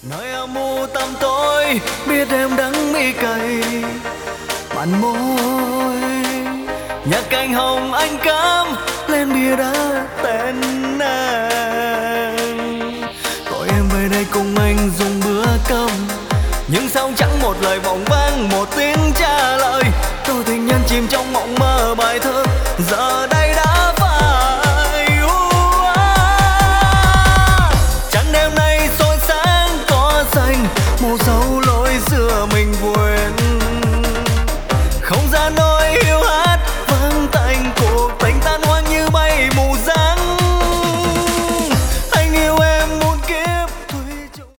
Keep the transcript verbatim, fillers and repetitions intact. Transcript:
nơi âm u tăm tối biết em đắng mi cay bạn môi nhạc cành hồng anh cắm lên bia đá tên nàng gọi em về đây cùng anh dùng bữa cơm nhưng sao chẳng một lời vọng vang một tiếng trả lời tôi tình nhân chìm trong mộng mơ bài thơ giờ